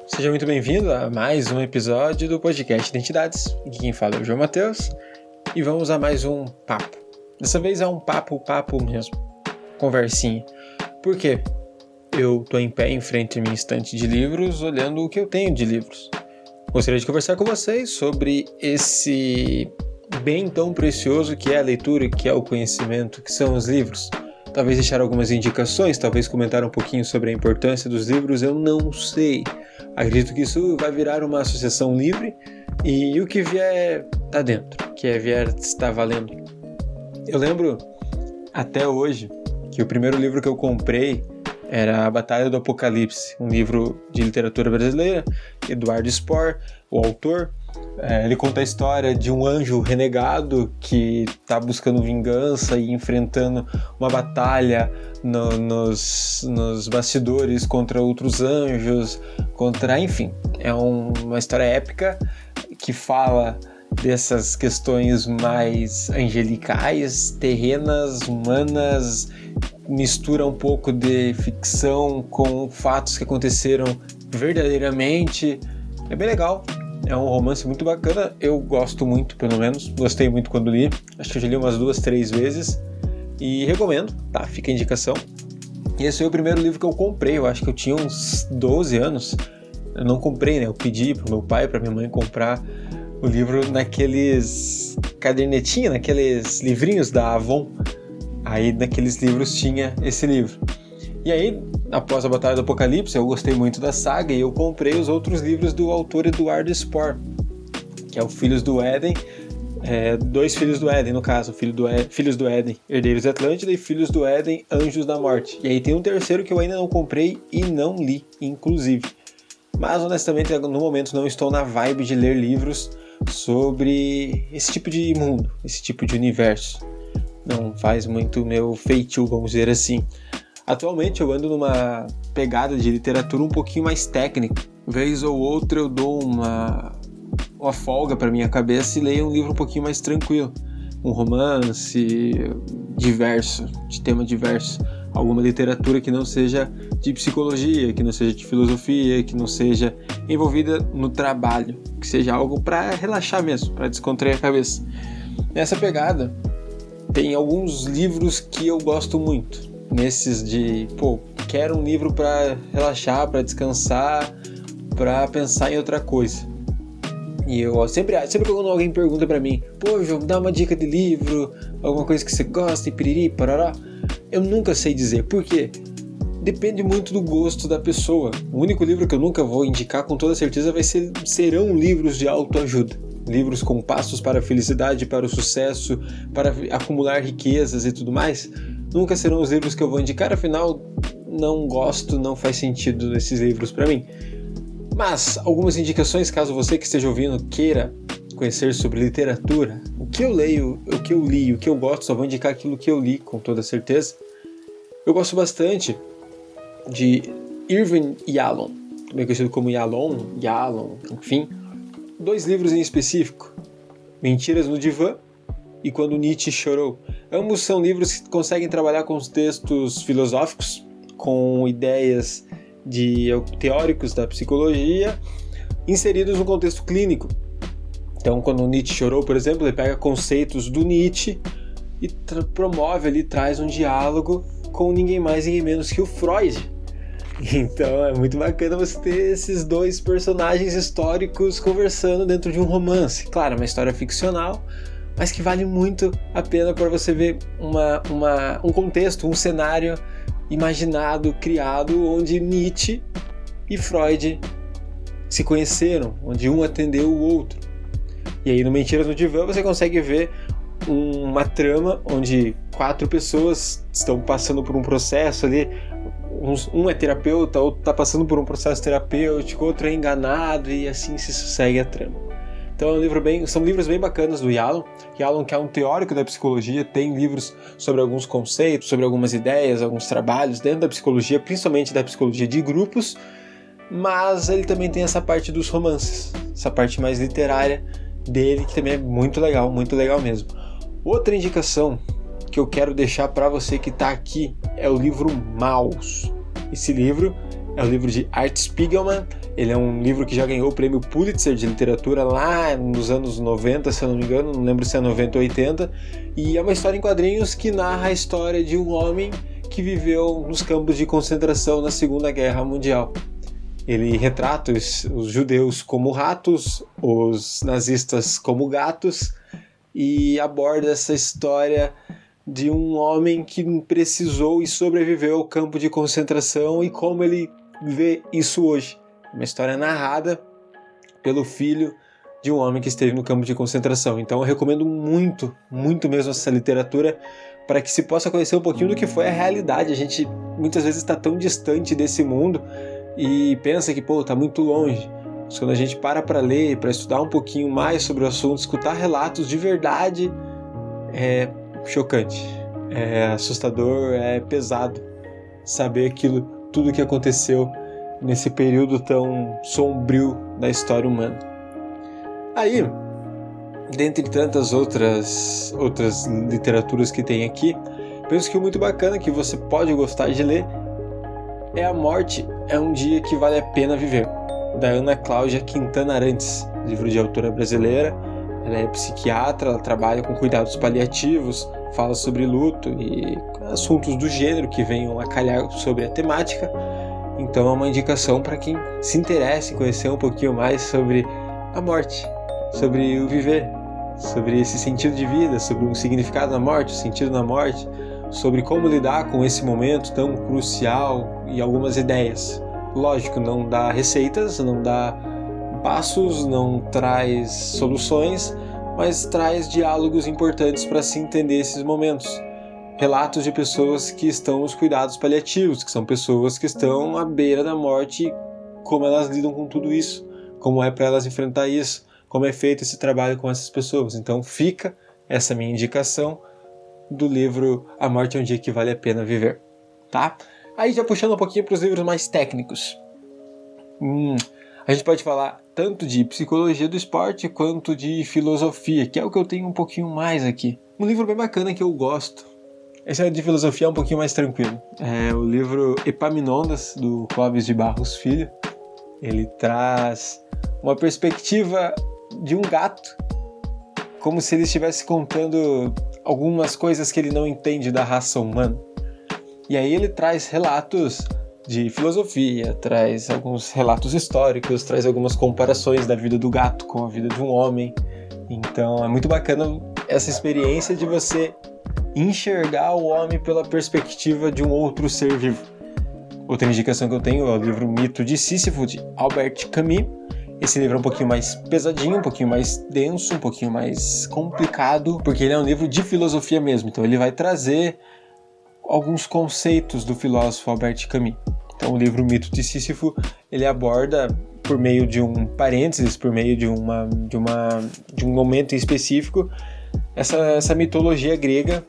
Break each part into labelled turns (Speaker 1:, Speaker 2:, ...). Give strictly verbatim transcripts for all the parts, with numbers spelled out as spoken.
Speaker 1: Seja muito bem-vindo a mais um episódio do podcast Identidades. Aqui quem fala é o João Matheus e vamos a mais um papo. Dessa vez é um papo, papo mesmo, conversinha. Por quê? Eu tô em pé em frente à minha estante de livros, olhando o que eu tenho de livros. Gostaria de conversar com vocês sobre esse bem tão precioso que é a leitura, que é o conhecimento, que são os livros. Talvez deixar algumas indicações, talvez comentar um pouquinho sobre a importância dos livros, eu não sei. Acredito que isso vai virar uma associação livre e o que vier tá dentro, o que vier está valendo. Eu lembro até hoje que o primeiro livro que eu comprei era A Batalha do Apocalipse, um livro de literatura brasileira, Eduardo Spohr, o autor. É, ele conta a história de um anjo renegado que está buscando vingança e enfrentando uma batalha no, nos, nos bastidores contra outros anjos, contra, enfim, é um, uma história épica que fala dessas questões mais angelicais, terrenas, humanas, mistura um pouco de ficção com fatos que aconteceram verdadeiramente. É bem legal. É um romance muito bacana, eu gosto muito, pelo menos, gostei muito quando li, acho que eu já li umas duas, três vezes e recomendo, tá? Fica a indicação. E esse foi o primeiro livro que eu comprei, eu acho que eu tinha uns doze anos, eu não comprei, né? Eu pedi pro meu pai, pra minha mãe comprar o livro naqueles cadernetinhos, naqueles livrinhos da Avon, aí naqueles livros tinha esse livro. E aí, após a Batalha do Apocalipse, eu gostei muito da saga e eu comprei os outros livros do autor Eduardo Spohr, que é o Filhos do Éden, é, dois Filhos do Éden, no caso, Filho do Éden, Filhos do Éden, Herdeiros da Atlântida e Filhos do Éden, Anjos da Morte. E aí tem um terceiro que eu ainda não comprei e não li, inclusive. Mas, honestamente, no momento não estou na vibe de ler livros sobre esse tipo de mundo, esse tipo de universo. Não faz muito meu feitio, vamos dizer assim. Atualmente eu ando numa pegada de literatura um pouquinho mais técnica. Vez ou outra eu dou uma, uma folga para minha cabeça e leio um livro um pouquinho mais tranquilo. Um romance diverso, de tema diverso. Alguma literatura que não seja de psicologia, que não seja de filosofia, que não seja envolvida no trabalho. Que seja algo para relaxar mesmo, para descontrair a cabeça. Nessa pegada, tem alguns livros que eu gosto muito. Nesses de, pô, quero um livro para relaxar, para descansar, para pensar em outra coisa. E eu sempre, sempre quando alguém pergunta para mim, pô, João, dá uma dica de livro, alguma coisa que você gosta, e piriri, parará, eu nunca sei dizer. Por quê? Depende muito do gosto da pessoa. O único livro que eu nunca vou indicar com toda certeza vai ser, serão livros de autoajuda. Livros com passos para a felicidade, para o sucesso, para acumular riquezas e tudo mais. Nunca serão os livros que eu vou indicar, afinal, não gosto, não faz sentido esses livros para mim. Mas, algumas indicações, caso você que esteja ouvindo queira conhecer sobre literatura, o que eu leio, o que eu li, o que eu gosto, só vou indicar aquilo que eu li, com toda certeza. Eu gosto bastante de Irvin Yalom, também conhecido como Yalom, Yalom, enfim. Dois livros em específico, Mentiras no Divã e Quando Nietzsche Chorou. Ambos são livros que conseguem trabalhar com os textos filosóficos, com ideias de teóricos da psicologia, inseridos no contexto clínico. Então, quando Nietzsche chorou, por exemplo, ele pega conceitos do Nietzsche e tra- promove ali, traz um diálogo com ninguém mais, ninguém menos que o Freud. Então é muito bacana você ter esses dois personagens históricos conversando dentro de um romance. Claro, é uma história ficcional, mas que vale muito a pena para você ver uma, uma, um contexto, um cenário imaginado, criado, onde Nietzsche e Freud se conheceram, onde um atendeu o outro. E aí no Mentiras no Divã você consegue ver uma trama onde quatro pessoas estão passando por um processo ali. Um é terapeuta, outro está passando por um processo terapêutico, outro é enganado e assim se segue a trama. Então é um livro bem, são livros bem bacanas do Yalom. Yalom, que é um teórico da psicologia, tem livros sobre alguns conceitos, sobre algumas ideias, alguns trabalhos dentro da psicologia, principalmente da psicologia de grupos, mas ele também tem essa parte dos romances, essa parte mais literária dele, que também é muito legal, muito legal mesmo. Outra indicação que eu quero deixar para você que está aqui é o livro Maus. Esse livro é o livro de Art Spiegelman. Ele é um livro que já ganhou o prêmio Pulitzer de literatura lá nos anos noventa, se eu não me engano, não lembro se é noventa ou oitenta, e é uma história em quadrinhos que narra a história de um homem que viveu nos campos de concentração na Segunda Guerra Mundial. Ele retrata os, os judeus como ratos, os nazistas como gatos, e aborda essa história de um homem que precisou e sobreviveu ao campo de concentração e como ele vê isso hoje. Uma história narrada pelo filho de um homem que esteve no campo de concentração. Então eu recomendo muito, muito mesmo essa literatura para que se possa conhecer um pouquinho do que foi a realidade. A gente muitas vezes está tão distante desse mundo e pensa que, pô, tá muito longe. Mas quando a gente para para ler, para estudar um pouquinho mais sobre o assunto, escutar relatos de verdade, é chocante, é assustador, é pesado saber aquilo, tudo que aconteceu nesse período tão sombrio da história humana. Aí, dentre tantas outras, outras literaturas que tem aqui, penso que o muito bacana que você pode gostar de ler é A Morte é um Dia que Vale a Pena Viver, da Ana Cláudia Quintana Arantes, livro de autora brasileira. Ela é psiquiatra, ela trabalha com cuidados paliativos, fala sobre luto e assuntos do gênero que venham a calhar sobre a temática. Então é uma indicação para quem se interessa em conhecer um pouquinho mais sobre a morte, sobre o viver, sobre esse sentido de vida, sobre o significado da morte, o sentido da morte, sobre como lidar com esse momento tão crucial e algumas ideias. Lógico, não dá receitas, não dá passos, não traz soluções, mas traz diálogos importantes para se entender esses momentos. Relatos de pessoas que estão nos cuidados paliativos, que são pessoas que estão à beira da morte, como elas lidam com tudo isso, como é para elas enfrentar isso, como é feito esse trabalho com essas pessoas. Então fica essa minha indicação do livro A Morte é um Dia que Vale a Pena Viver, tá? Aí já puxando um pouquinho para os livros mais técnicos. Hum, a gente pode falar tanto de psicologia do esporte quanto de filosofia, que é o que eu tenho um pouquinho mais aqui. Um livro bem bacana que eu gosto. Esse é de filosofia é um pouquinho mais tranquilo. É o livro Epaminondas, do Clóvis de Barros Filho. Ele traz uma perspectiva de um gato, como se ele estivesse contando algumas coisas que ele não entende da raça humana. E aí ele traz relatos de filosofia, traz alguns relatos históricos, traz algumas comparações da vida do gato com a vida de um homem. Então é muito bacana essa experiência de você enxergar o homem pela perspectiva de um outro ser vivo. Outra indicação que eu tenho é o livro Mito de Sísifo, de Albert Camus. Esse livro é um pouquinho mais pesadinho, um pouquinho mais denso, um pouquinho mais complicado, porque ele é um livro de filosofia mesmo. Então ele vai trazer alguns conceitos do filósofo Albert Camus. Então o livro Mito de Sísifo, ele aborda por meio de um parênteses, por meio de, uma, de, uma, de um momento em específico, essa, essa mitologia grega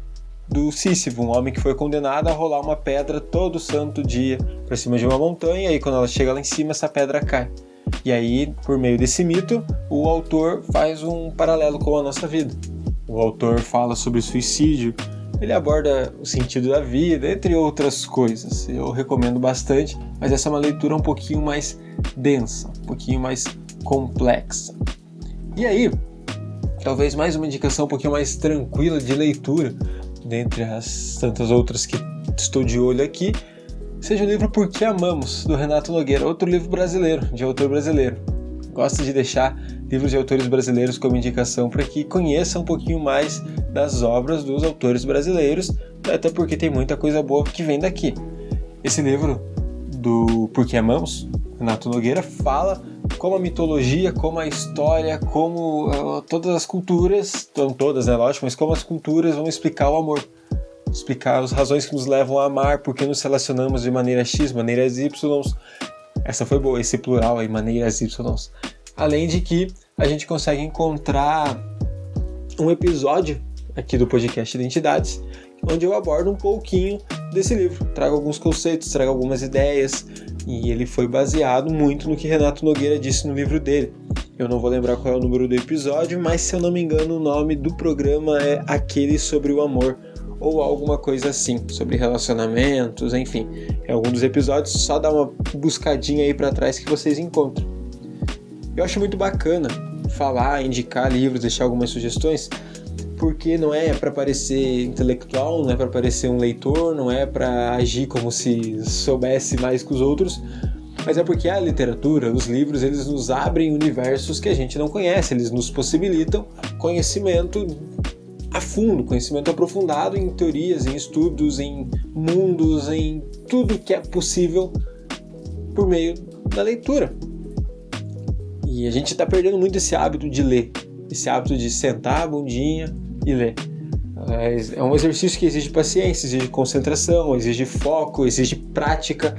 Speaker 1: do Sísifo, um homem que foi condenado a rolar uma pedra todo santo dia para cima de uma montanha, e quando ela chega lá em cima, essa pedra cai. E aí, por meio desse mito, o autor faz um paralelo com a nossa vida. O autor fala sobre suicídio, ele aborda o sentido da vida, entre outras coisas. Eu recomendo bastante, mas essa é uma leitura um pouquinho mais densa, um pouquinho mais complexa. E aí, talvez mais uma indicação um pouquinho mais tranquila de leitura, dentre as tantas outras que estou de olho aqui, seja o livro Por que Amamos, do Renato Nogueira, outro livro brasileiro, de autor brasileiro. Gosto de deixar livros de autores brasileiros como indicação para que conheça um pouquinho mais das obras dos autores brasileiros, até porque tem muita coisa boa que vem daqui. Esse livro do Por que Amamos, Renato Nogueira, fala como a mitologia, como a história, como uh, todas as culturas, não todas, né, lógico, mas como as culturas vão explicar o amor. Explicar as razões que nos levam a amar, porque nos relacionamos de maneira X, maneiras Y. Essa foi boa, esse plural aí, maneiras Y. Além de que a gente consegue encontrar um episódio aqui do podcast Identidades, onde eu abordo um pouquinho desse livro. Trago alguns conceitos, trago algumas ideias, e ele foi baseado muito no que Renato Nogueira disse no livro dele. Eu não vou lembrar qual é o número do episódio, mas se eu não me engano o nome do programa é Aquele sobre o Amor, ou alguma coisa assim, sobre relacionamentos, enfim. Em algum dos episódios, só dá uma buscadinha aí pra trás que vocês encontram. Eu acho muito bacana falar, indicar livros, deixar algumas sugestões, porque não é para parecer intelectual, não é para parecer um leitor, não é para agir como se soubesse mais que os outros, mas é porque a literatura, os livros, eles nos abrem universos que a gente não conhece, eles nos possibilitam conhecimento a fundo, conhecimento aprofundado em teorias, em estudos, em mundos, em tudo que é possível por meio da leitura. E a gente está perdendo muito esse hábito de ler, esse hábito de sentar a bundinha e ler. É um exercício que exige paciência, exige concentração, exige foco, exige prática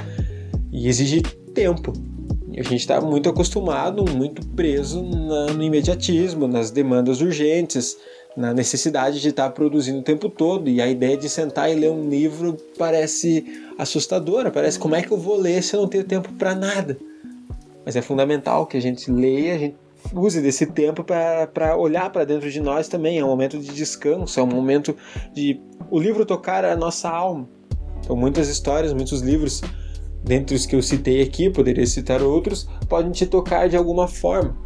Speaker 1: e exige tempo. E a gente está muito acostumado, muito preso na, no imediatismo, nas demandas urgentes, na necessidade de estar produzindo o tempo todo, e a ideia de sentar e ler um livro parece assustadora, parece como é que eu vou ler se eu não tenho tempo para nada. Mas é fundamental que a gente leia, a gente use desse tempo para olhar para dentro de nós também, é um momento de descanso, é um momento de o livro tocar a nossa alma. Então muitas histórias, muitos livros, dentre os que eu citei aqui, poderia citar outros, podem te tocar de alguma forma.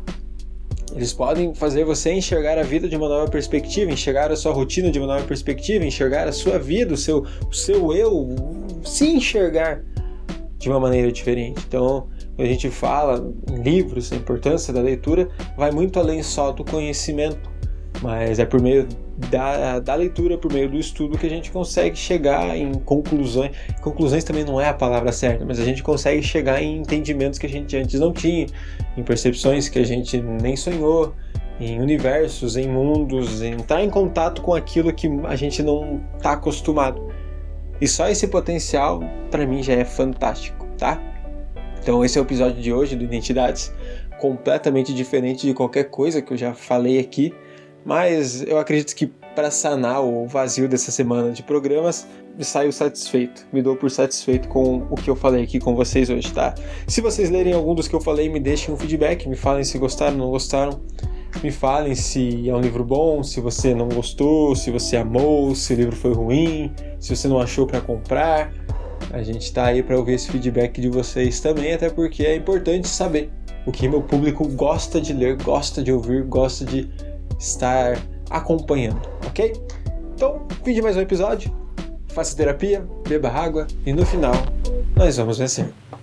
Speaker 1: Eles podem fazer você enxergar a vida de uma nova perspectiva, enxergar a sua rotina de uma nova perspectiva, enxergar a sua vida, o seu, o seu eu, se enxergar de uma maneira diferente. Então, quando a gente fala em livros, a importância da leitura vai muito além só do conhecimento, mas é por meio da, da leitura, por meio do estudo que a gente consegue chegar em conclusões. Conclusões também não é a palavra certa, mas a gente consegue chegar em entendimentos que a gente antes não tinha, em percepções que a gente nem sonhou, em universos, em mundos, em entrar em contato com aquilo que a gente não está acostumado. E só esse potencial, para mim, já é fantástico, tá? Então esse é o episódio de hoje do Identidades, completamente diferente de qualquer coisa que eu já falei aqui, mas eu acredito que para sanar o vazio dessa semana de programas, me saio satisfeito, me dou por satisfeito com o que eu falei aqui com vocês hoje, tá? Se vocês lerem algum dos que eu falei, me deixem um feedback, me falem se gostaram ou não gostaram, me falem se é um livro bom, se você não gostou, se você amou, se o livro foi ruim, se você não achou para comprar. A gente está aí para ouvir esse feedback de vocês também, até porque é importante saber o que meu público gosta de ler, gosta de ouvir, gosta de estar acompanhando, ok? Então, fim de mais um episódio, faça terapia, beba água e no final nós vamos vencer.